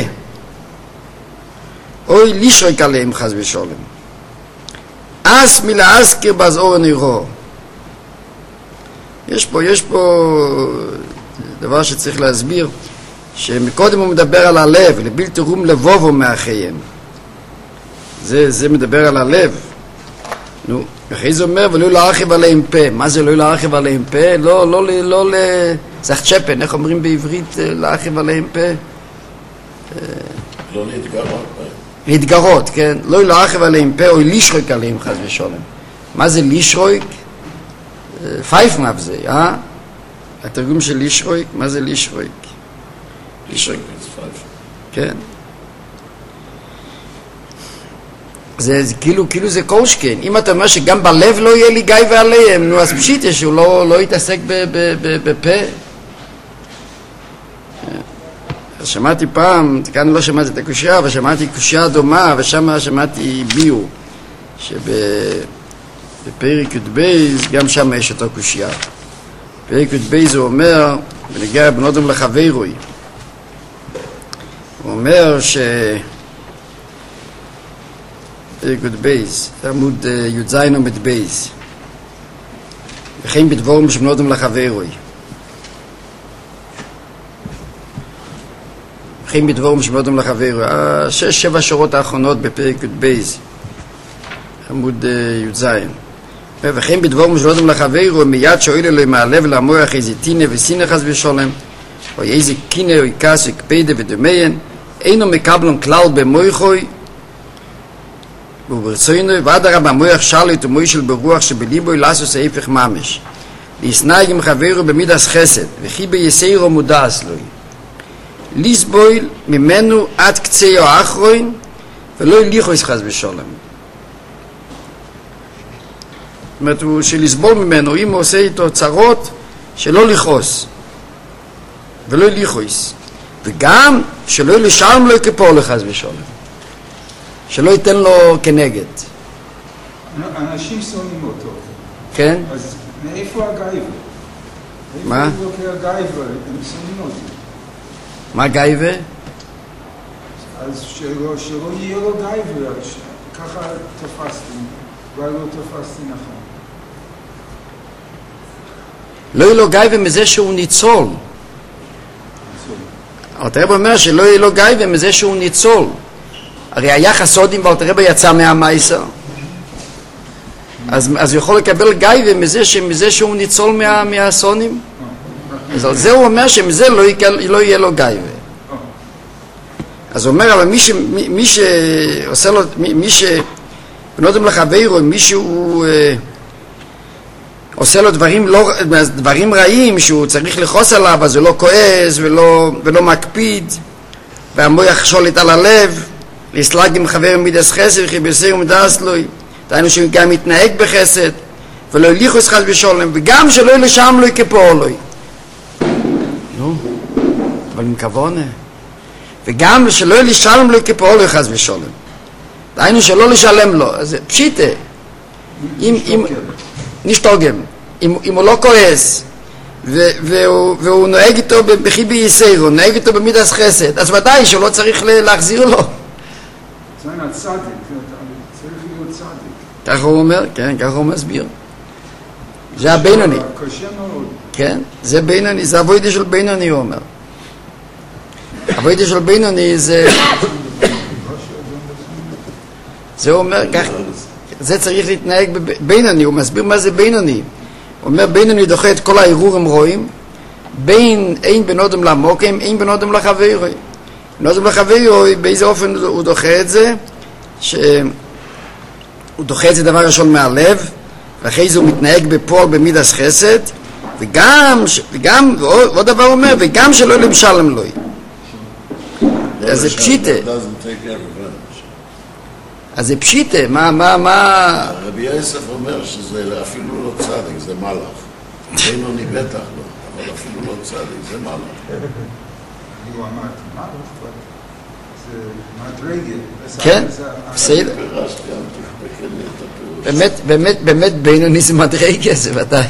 Speaker 1: אוי לשרק עליהם חס ושלום. אס מלהזכיר בזעור נרו. יש פה דבר שצריך להסביר, שמקודם הוא מדבר על הלב, לבלתי רום לבובו מאחייהם. זה מדבר על הלב. נו, אחרי זה אומר, ולא להרחיב עליהם פה. מה זה לא להרחיב עליהם פה? לא צ'פן, איך אומרים בעברית להרחיב עליהם פה?
Speaker 2: לא להתגרות.
Speaker 1: להתגרות, כן? לא להרחיב עליהם פה, או לשרוק עליהם חס ושלום. מה זה לשרוק? פייפן אף זה, התרגום של לשרוק, מה זה לשרוק? לשרוק. כן. זה כאילו זה קושקן. אם אתה אומר שגם בלב לא יהיה לי גיא ועליהם, נו אז פשיט שהוא לא יתעסק בפה. שמעתי פעם, כאן לא שמעתי את הקושיה, אבל שמעתי קושיה דומה, ושם שמעתי ביור, שבפרק י"ב גם שם יש אותו קושיה. פרק י"ב הוא אומר, ונגיע בן אדם לחברוי, הוא אומר פרק י"ב, עמוד י"ז עמוד בייס, וכן בדבורים שבן אדם לחברוי. וכן בדבורים שבן אדם לחברוי. 6-7 שורות האחרונות בפרק י"ב, עמוד י"ז. וכן בדבורים שבן אדם לחברוי, מיד שואל אלוהי מהלב למוח איזה תינה וסינה חס ושלום, או איזה קינה או כעס וקפדה ודמיין, אינו מקבלם כלל במוחוי, וברצוינו, ועד הרבה המוח שלט ומוישל ברוח שבליבו לעשות ההפך ממש. להסנהג עם חברו במידס חסד, וכי ביסיירו מודעס לוי. לסבול ממנו עד קצה האחרון, ולא יליחוס חס ושלום. זאת אומרת, הוא שלסבול ממנו, אם הוא עושה איתו צרות, שלא לכעוס, ולא יליחוס. וגם שלא לשלם לו כפועל חס ושלום. שלא ייתן לו כנגד.
Speaker 4: אנשים שונאים אותו.
Speaker 1: כן?
Speaker 4: אז מאיפה הגאיבה?
Speaker 1: מה?
Speaker 4: איפה הוא לוקח גאיבה? הם שונאים אותו.
Speaker 1: מה גאיבה?
Speaker 4: אז שלא יהיה לו גאיבה. ככה תפסתי. אולי לא תפסתי נכון.
Speaker 1: לא יהיה לו גאיבה מזה שהוא ניצול. אלתר רבי אומר שלא יהיה לו גאיבה מזה שהוא ניצול. הרי היה חסודים ואלתר רבי יצא מהמייסר. אז הוא יכול לקבל גאיבה מזה שהוא ניצול מהאסונים. אז על זה הוא אומר שמזה לא יהיה לו גאיבה. אז הוא אומר, אבל מי שעושה לו, בנודם לחברו, מי שהוא עושה לו דברים רעים שהוא צריך לחוס עליו, אז הוא לא כועס ולא מקפיד, והמוח שולט על הלב, להסלג עם חבר מידס חסד וכי בסיר ומדעס לוי, דהיינו שהוא גם מתנהג בחסד ולא יליחוס חס ושלום, וגם שלא לשם לו כפועל לו. נו, אבל עם כוונה. וגם שלא לשלם לו כפועל לו חס ושלום, דהיינו שלא לשלם לו. אז פשיטה, נשתוגם, אם הוא לא כועס והוא נוהג איתו בכי בייסר, הוא נוהג איתו במידס חסד, אז ודאי שלא צריך להחזיר לו.
Speaker 4: זה הצדיק, צריך להיות צדיק.
Speaker 1: ככה הוא אומר, כן, ככה הוא מסביר. זה הבינוני.
Speaker 4: קשה מאוד.
Speaker 1: כן, זה בינוני, זה עבודה של בינוני, הוא אומר. עבודה של בינוני זה הוא אומר, זה צריך להתנהג בבינוני, הוא מסביר מה זה בינוני. הוא אומר, בינוני דוחה את כל הערעורים רואים, אין בין אדם למוקם, אין בין אדם לחברי. בין אדם לחברי, באיזה אופן הוא דוחה את זה? הוא דוחה את זה דבר ראשון מהלב, ואחרי זה הוא מתנהג בפועל במידס חסד, וגם, ועוד דבר הוא אומר, וגם שלא למשלם לו. אז זה פשיטה. אז זה פשיטה, מה...
Speaker 2: רבי יוסף אומר שזה אפילו לא צדיק, זה מלאך. בינוני בטח לא, אבל אפילו לא צדיק, זה מלאך.
Speaker 4: הוא אמר, מלאך, זה מדרגה.
Speaker 1: כן, בסדר.
Speaker 2: פירשתי, אל תחבקני את הפירוש.
Speaker 1: באמת בינוני זה מדרגה, זה ודאי.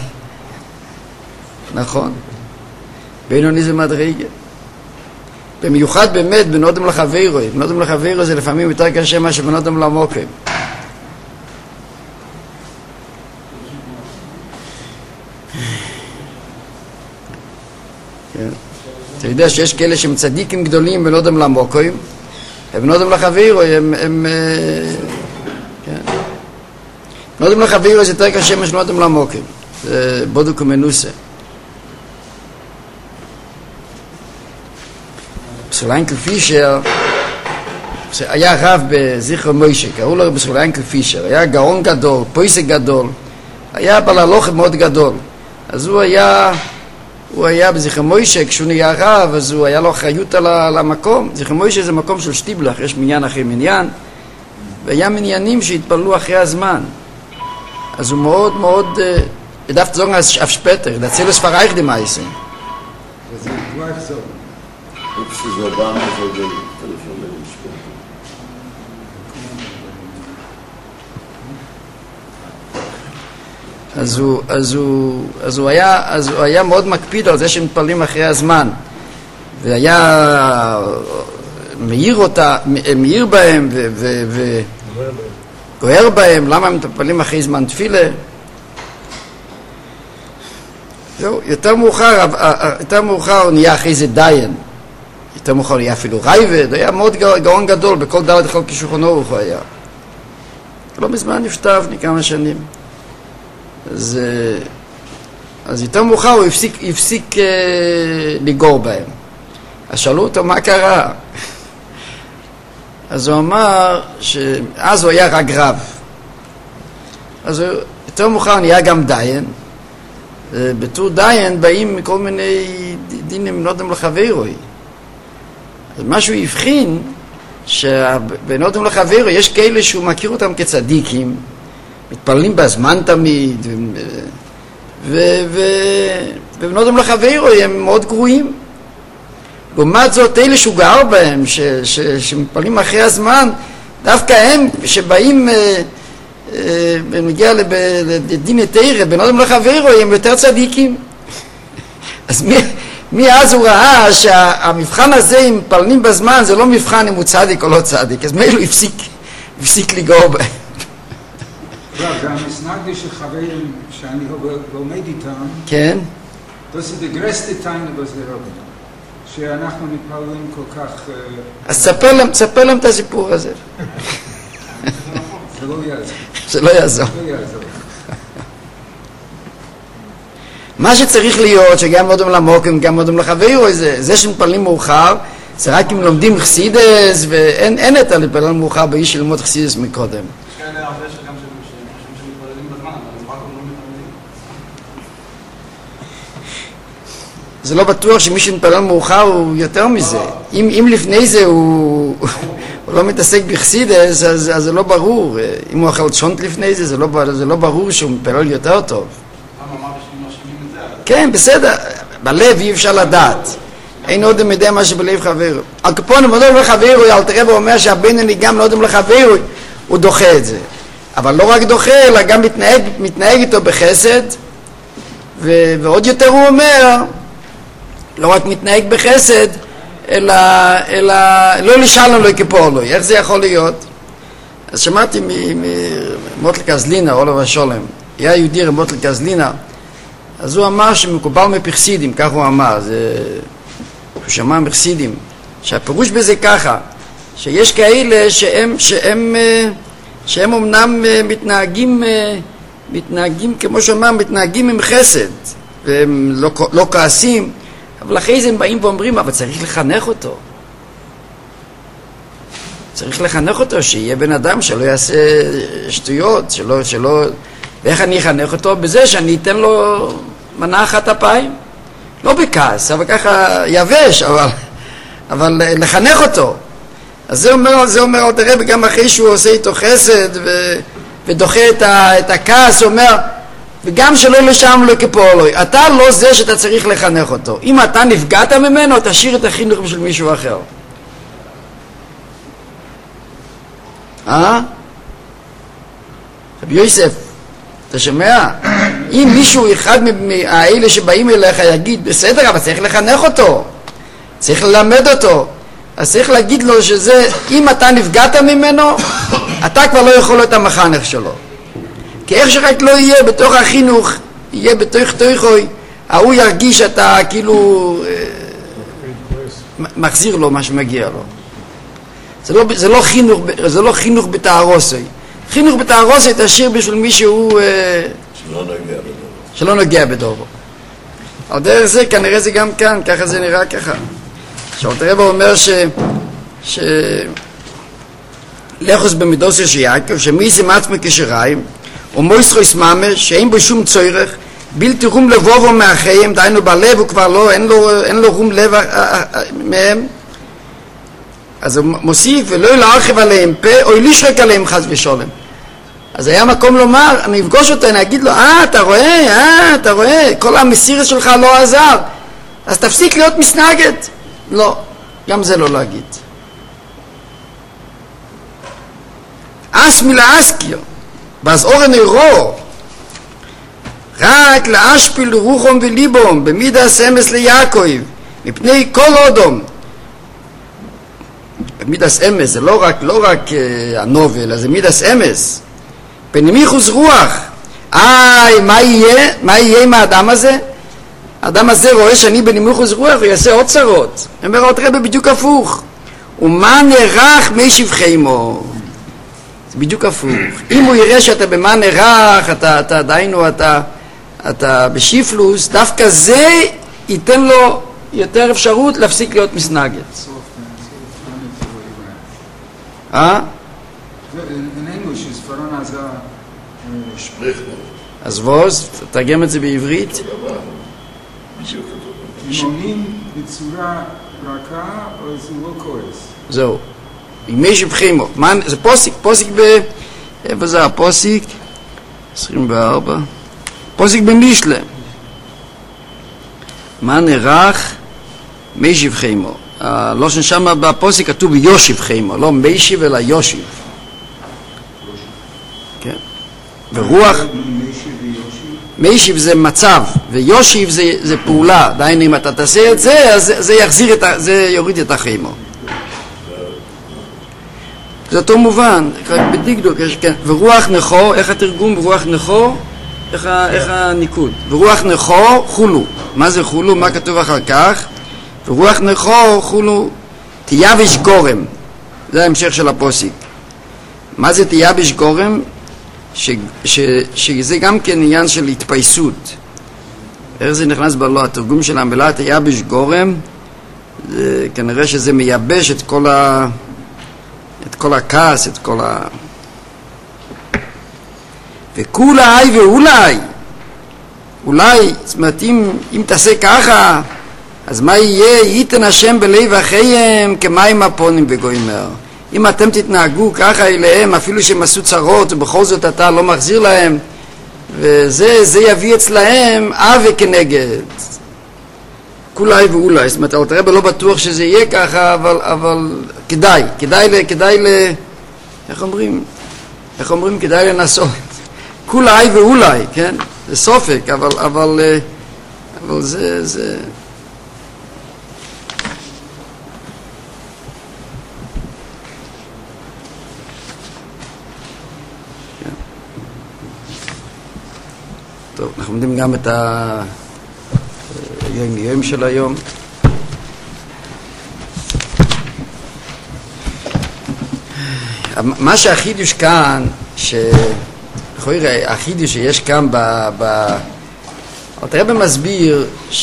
Speaker 1: נכון. בינוני זה מדרגה. במיוחד באמת בין אודם לחברו. בין אודם לחברו זה לפעמים יותר קשה מה שבין אודם לעמוקים. אתה יודע שיש כאלה שהם צדיקים גדולים בין אודם לעמוקים, ובין אודם לחברו הם בין אודם לחברו זה יותר קשה מה שבין אודם לעמוקים. זה בודוק ומנוסה. בסולנקל פישר היה רב בזיכרון מוישה, קראו לו בסולנקל פישר, היה גאון גדול, פויסק גדול, היה בעל הלכה מאוד גדול. אז הוא היה בזיכרון מוישה, כשהוא נהיה רב, אז הוא היה לו אחריות על המקום. זיכרון מוישה זה מקום של שטיבלח, יש מניין אחרי מניין, והיה מניינים שהתפללו אחרי הזמן. אז הוא מאוד מאוד, דווקא זוגן אף שפטר, דצל ספרייך די מייסן.
Speaker 4: וזה גבוה יחזור.
Speaker 2: שזה בא מזה טלפון למשפט.
Speaker 1: אז הוא היה מאוד מקפיד על זה שמתפללים אחרי הזמן, והיה מאיר בהם וגוער בהם למה הם מתפללים אחרי זמן תפילה. יותר מאוחר הוא נהיה אחרי זה דיין, יותר מאוחר נהיה אפילו רייבד, היה מאוד גאון גדול, בכל דלת אחד כשולחן אורך הוא היה. לא מזמן נפטר, לפני כמה שנים. אז יותר מאוחר הוא הפסיק לגור בהם. אז שאלו אותו מה קרה. אז הוא אמר שאז הוא היה רק רב. אז יותר מאוחר נהיה גם דיין. בתור דיין באים מכל מיני דינים לא יודעים לחברוי. אז מה שהוא הבחין, שבנודם לחברו יש כאלה שהוא מכיר אותם כצדיקים, מתפללים בזמן תמיד, ובנודם לחברו הם מאוד גרועים. לעומת זאת, אלה שהוא גר בהם, שמתפללים אחרי הזמן, דווקא הם שבאים ונגיע לדין תורה, בנודם לחברו הם יותר צדיקים. אז מאז הוא ראה שהמבחן הזה אם מתפללים בזמן זה לא מבחן אם הוא צדיק או לא צדיק, אז מילא הוא הפסיק לגור בהם.
Speaker 4: והמסנגדי של חברים שאני לומד איתם,
Speaker 1: כן?
Speaker 4: זה דגרסטי טיינה בזרבים, שאנחנו מתפללים כל כך...
Speaker 1: אז תספר להם את הסיפור הזה.
Speaker 4: זה לא יעזור.
Speaker 1: זה לא יעזור. מה שצריך להיות, שגם מודם למוקם, גם מודם לחברו, זה שמתפללים מאוחר, זה רק אם לומדים חסידס, ואין את הלפלל מאוחר באיש ללמוד חסידס מקודם.
Speaker 5: יש כאלה הרבה שגם שמתפללים בזמן, אבל הם רק לא מתפללים.
Speaker 1: זה לא בטוח שמי שמתפלל מאוחר הוא יותר מזה. אם לפני זה הוא לא מתעסק בחסידס, אז זה לא ברור. אם הוא אכל צ'ונט לפני זה, זה לא ברור שהוא מתפלל יותר טוב. כן, בסדר, בלב אי אפשר לדעת. אין אודם יודע מה שבלב חברו. הקופונים אודם לחברו, אלתר רבי אומר שהבינוני גם לא אודם לחברו, הוא דוחה את זה. אבל לא רק דוחה, אלא גם מתנהג איתו בחסד, ועוד יותר הוא אומר, לא רק מתנהג בחסד, אלא לא לשאל לו כפור לו. איך זה יכול להיות? אז שמעתי ממוטל קזלינה, עולו ושולם, היה יהודי רמוטל קזלינה, אז הוא אמר שמקובל מפחסידים, כך הוא אמר, הוא שמע מפחסידים, שהפירוש בזה ככה, שיש כאלה שהם אמנם מתנהגים כמו שאומר, מתנהגים עם חסד, והם לא כעסים, אבל אחרי זה הם באים ואומרים, אבל צריך לחנך אותו. צריך לחנך אותו, שיהיה בן אדם שלא יעשה שטויות, שלא... ואיך אני אחנך אותו? בזה שאני אתן לו מנה אחת אפיים. לא בכעס, אבל ככה יבש, אבל לחנך אותו. אז זה אומר אל תראה, וגם אחרי שהוא עושה איתו חסד ודוחה את הכעס, הוא אומר, וגם שלא לשם לא כפועלוי, אתה לא זה שאתה צריך לחנך אותו. אם אתה נפגעת ממנו, תשאיר את החינוך בשביל מישהו אחר. רבי יוסף, אתה שומע? אם מישהו אחד מהאלה שבאים אליך יגיד, בסדר, אבל צריך לחנך אותו, צריך ללמד אותו, אז צריך להגיד לו שזה, אם אתה נפגעת ממנו, אתה כבר לא יכול להיות המחנך שלו. כי איך שרק לא יהיה בתוך החינוך, יהיה בתוך תוכוי, הוא ירגיש שאתה כאילו מחזיר לו מה שמגיע לו. זה לא חינוך בתערוסי. חינוך בתערוסי תשאיר בשביל מישהו שלא נוגע בדובו. על דרך זה, כנראה זה גם כאן, ככה זה נראה ככה. שאלתר אומר לחוס במידוסיה של יעקב, שמי זה מעצמי כשריים, ומויסרו יסממש, שאין בו שום צורך, בלתי רום לבובו מאחריהם, דיינו בלב, הוא כבר לא, אין לו רום לב מהם. אז הוא מוסיף, ולא להרחיב עליהם פה, או לשרק עליהם חס ושולם. אז היה מקום לומר, אני אפגוש אותה, אני אגיד לו, אתה רואה, כל המסירת שלך לא עזר, אז תפסיק להיות מסנגד. לא, גם זה לא להגיד. אסמי לאסקיר, ואז אורן אירו, רק להשפיל רוחום וליבום, במידה סמס ליעקב, מפני כל אודום. מידס אמס, זה לא רק הנובל, זה מידס אמס. פנימיחוס רוח. מה יהיה עם האדם הזה? האדם הזה רואה שאני בנימיחוס רוח, הוא יעשה עוד צרות. אומר עוד רבי בדיוק הפוך. ומה נערך מי שבחיימו? זה בדיוק הפוך. אם הוא יראה שאתה במה נערך, אתה דיינו, אתה בשיפלוס, דווקא זה ייתן לו יותר אפשרות להפסיק להיות מסנגד.
Speaker 4: In English is Farana
Speaker 1: אז ווז, תרגם את זה בעברית.
Speaker 4: עונים בצורה רכה או זה לא כועס?
Speaker 1: זהו. ימי שבחימו. זה פוסיק איפה זה הפוסיק? 24. פוסיק במשלה. מה נערך? מי שבחימו. לא ששם בפוסיק כתוב יושיב חיימו, לא מיישיב אלא יושיב. כן. ורוח, מיישיב זה מצב, ויושיב זה פעולה. דהיינו אם אתה תעשה את זה, אז זה יוריד את החיימו. זה אותו מובן, רק בדקדוק, כן. ורוח נכו, איך התרגום ברוח נכו? איך הניקוד? ורוח נכו חולו. מה זה חולו? מה כתוב אחר כך? ורוח נכו חולו תייבש גורם. זה ההמשך של הפוסיק. מה זה תייבש גורם? שזה גם כן עניין של התפייסות. איך זה נכנס בלא? התרגום של המילה תייבש גורם, כנראה שזה מייבש את כל הכעס, את כל וכולי ואולי, זאת אומרת, אם תעשה ככה, אז מה יהיה? ייתן השם בלב אחיהם כמים הפונים וגוימר. אם אתם תתנהגו ככה אליהם, אפילו שהם עשו צרות ובכל זאת אתה לא מחזיר להם, וזה יביא אצלהם עוול כנגד. כולי ואולי, זאת אומרת, הרב לא בטוח שזה יהיה ככה, אבל כדאי איך אומרים? כדאי לנסות. כולי ואולי, כן? זה סופק, אבל זה טוב, אנחנו יודעים גם את היום של היום. מה שהחידוש כאן, החידוש שיש כאן הרב מסביר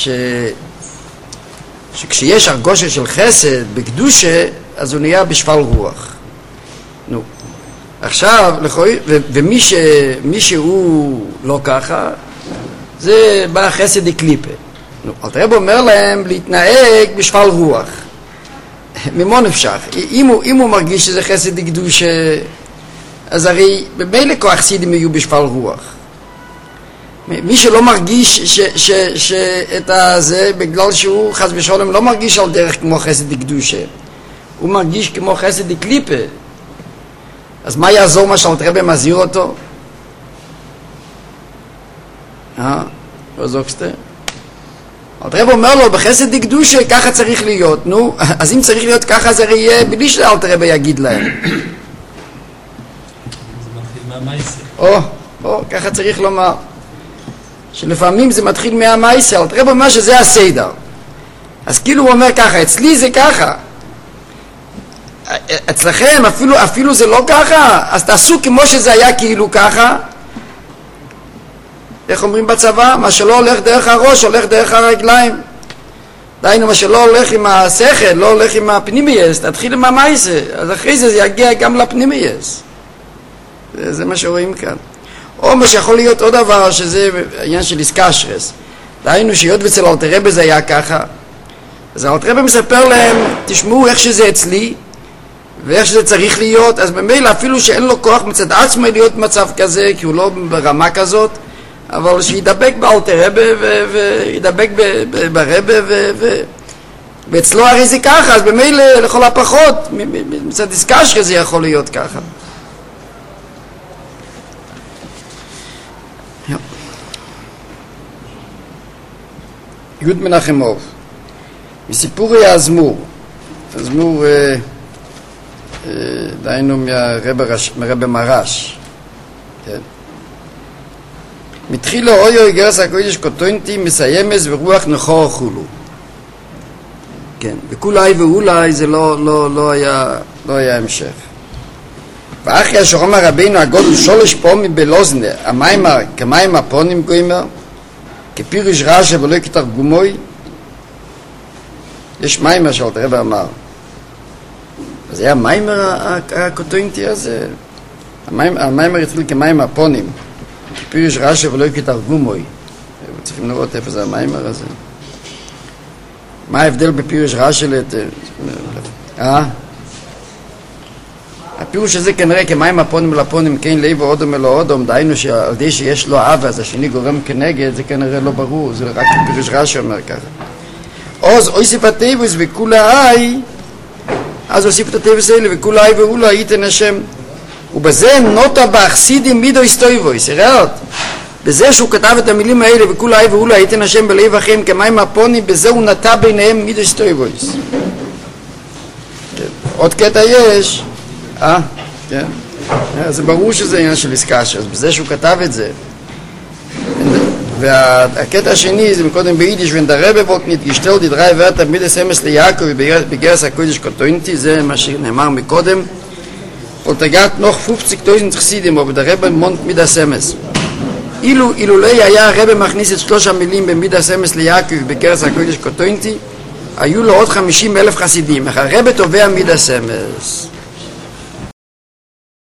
Speaker 1: שכשיש הרגושה של חסד בקדושה, אז הוא נהיה בשפל רוח. נו. עכשיו, ומי שהוא לא ככה, זה בא חסד הקליפה. נו, הרב אומר להם להתנהג בשפל רוח. ממה נפשך? אם הוא מרגיש שזה חסד דקדוש, אז הרי במילא כוח חסידים יהיו בשפל רוח. מי שלא מרגיש שאת הזה, בגלל שהוא חס ושלום לא מרגיש על דרך כמו חסד דקדושה, הוא מרגיש כמו חסד דקליפה, אז מה יעזור מה שאלתר רבי מזהיר אותו? לא זוגסטה? אלתר רבי אומר לו, בחסד דקדושה ככה צריך להיות. נו, אז אם צריך להיות ככה, זה הרי יהיה בלי שאלתר רבי יגיד להם.
Speaker 6: זה מתחיל מהמייסר.
Speaker 1: ככה צריך לומר. שלפעמים זה מתחיל מהמייסר. אלתר רבי אומר שזה הסדר. אז כאילו הוא אומר ככה, אצלי זה ככה. אצלכם אפילו זה לא ככה, אז תעשו כמו שזה היה כאילו ככה. איך אומרים בצבא? מה שלא הולך דרך הראש, הולך דרך הרגליים. דיינו, מה שלא הולך עם השכל, לא הולך עם הפנימייס, תתחיל עם המייסה, אז אחרי זה יגיע גם לפנימייס. זה מה שרואים כאן. או מה שיכול להיות עוד דבר, שזה העניין של איסקשרס. דיינו, שהיות ואצל אלתר רבי זה היה ככה, אז אלתר רבי מספר להם, תשמעו איך שזה אצלי, ואיך שזה צריך להיות, אז במילא אפילו שאין לו כוח מצד עצמו להיות במצב כזה, כי הוא לא ברמה כזאת, אבל שידבק באלתר רבי וידבק ברבי ואצלו הרי זה ככה, אז במילא לכל הפחות מצד איסקשרס זה יכול להיות ככה. י' מנחמוב מסיפורי הזמור דיינו מהרבי מרש, כן? מתחילו אויו גרס הקודש קוטוינטי מסיימס ורוח נחור חולו, כן, וכולי ואולי זה לא היה המשך. ואחרי שאומר רבינו הגודל שולש פומי בלוזנה המיימר כמיימר פונים גוימר כפירוש רש"י ולא כתרגומוי. יש מיימר שאלתר רבי אמר, אז היה מיימר הקוטוינטי הזה, המיימר התחיל כמיימר פונים כפירוש רש"י ולא כתרגומוי. צריכים לראות איפה זה המיימר הזה, מה ההבדל בפירוש רש"י הפירוש הזה כנראה כמיימר פונים לפונים כן ליבו אודום אלו אודום, דהיינו שעל די שיש לו אב אז השני גורם כנגד, זה כנראה לא ברור, זה רק פירוש רש"י אומר ככה. אז אוסיף הטבעס וכולה אי, אז אוסיף את הטבעס האלה וכולה אי ואולה ייתן השם, ובזה נוטה באחסידים מידו היסטויבויס. ראות, בזה שהוא כתב את המילים האלה וכולה אי ואולה ייתן השם בלב אחים כמיימר פונים, בזה הוא נטע ביניהם מידו היסטויבויס. עוד קטע יש, כן, זה ברור שזה עניין של איסקשרס, בזה שהוא כתב את זה. והקטע השני זה מקודם ביידיש, wenn der Rebbe wollte nicht gestellt die drei Wörter mit des Emes ליעקב בגרס הקודש קוטוינטי, זה מה שנאמר מקודם, wollte gart noch 50,000 חסידים, אבל der Rebbe מונט mit des Emes. אילולא היה הרבא מכניס את 3 המילים במידס אמס ליעקב בגרס הקודש קוטוינטי, היו לו עוד 50,000 חסידים. הרבא תובע מידס אמס.